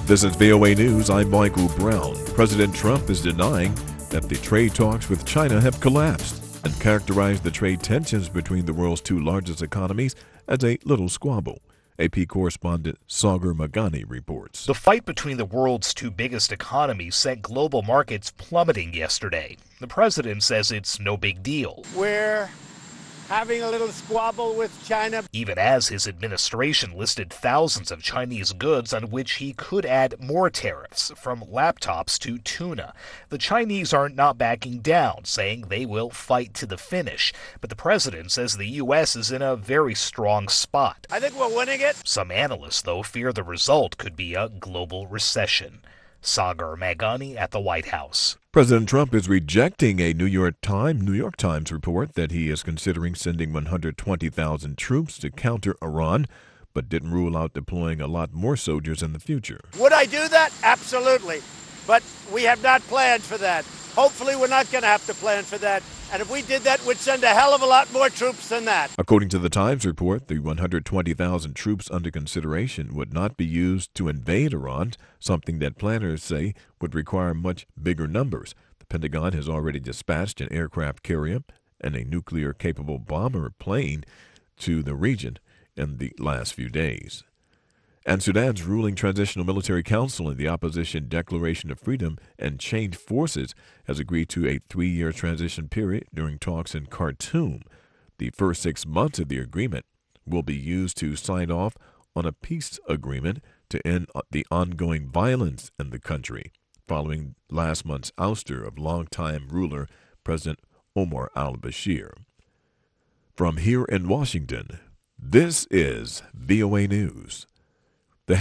This is VOA News. I'm Michael Brown. President Trump is denying that the trade talks with China have collapsed and characterized the trade tensions between the world's two largest economies as a little squabble. AP correspondent Sagar Meghani reports. The fight between the world's two biggest economies sent global markets plummeting yesterday. The president says it's no big deal. We're having a little squabble with China. Even as his administration listed thousands of Chinese goods on which he could add more tariffs, from laptops to tuna. The Chinese are not backing down, saying they will fight to the finish. But the president says the U.S. is in a very strong spot. I think we're winning it. Some analysts, though, fear the result could be a global recession. Sagar Meghani at the White House. President Trump is rejecting a New York Times report that he is considering sending 120,000 troops to counter Iran, but didn't rule out deploying a lot more soldiers in the future. Would I do that? Absolutely. But we have not planned for that. Hopefully we're not going to have to plan for that. And if we did that, we'd send a hell of a lot more troops than that. According to the Times report, the 120,000 troops under consideration would not be used to invade Iran, something that planners say would require much bigger numbers. The Pentagon has already dispatched an aircraft carrier and a nuclear-capable bomber plane to the region in the last few days. And Sudan's ruling Transitional Military Council and the opposition Declaration of Freedom and Change Forces has agreed to a 3-year transition period during talks in Khartoum. The first 6 months of the agreement will be used to sign off on a peace agreement to end the ongoing violence in the country, following last month's ouster of longtime ruler President Omar al-Bashir. From here in Washington, this is VOA News.